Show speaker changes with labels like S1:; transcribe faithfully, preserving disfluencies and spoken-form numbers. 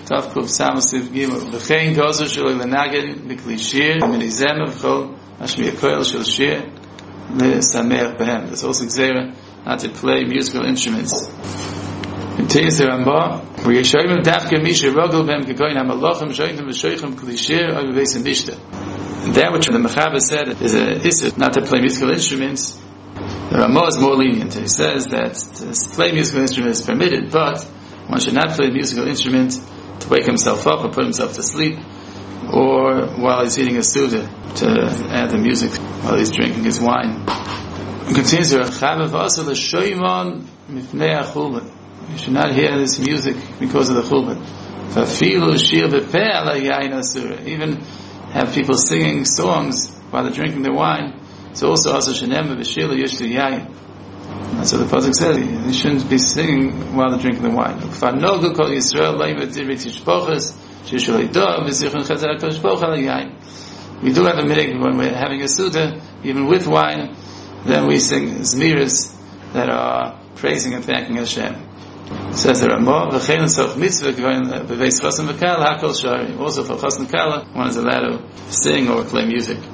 S1: Tav Kuf Samasiv Gimel. V'chein gozer shelo lenaged b'kli shir minizem v'chol hashmiya koel shel shir lesameach behem. There's also gzera not to play musical instruments. Continues the Rambam. V'yeshayim dafke mishe rogel behem kekoyin hamalachim shoyim v'shoyim kli shir oy v'beis mishta. That which the Mechaber said is a issur not to play musical instruments. The Ramah is more lenient. He says that to play musical instruments is permitted, but one should not play a musical instrument to wake himself up or put himself to sleep, or while he's eating a suda to add the music while he's drinking his wine. It continues here. You should not hear this music because of the chulban. Even have people singing songs while they're drinking their wine. So also also shenem v'shila yishtu yayin. That's what the pasuk says. You shouldn't be singing while they're drinking the wine. V'fanogu kol Yisrael leimet direi tishpoches shishul idah v'zichron chazar HaKadosh Baruch Hu al yayin. We do have a minhag when we're having a suda, even with wine, then we sing zmiras that are praising and thanking Hashem. It says the Ramah, v'chein sof mitzvah v'veis chassan v'kala hakol shari. Also for chassan v'kala, one is allowed to sing or play music.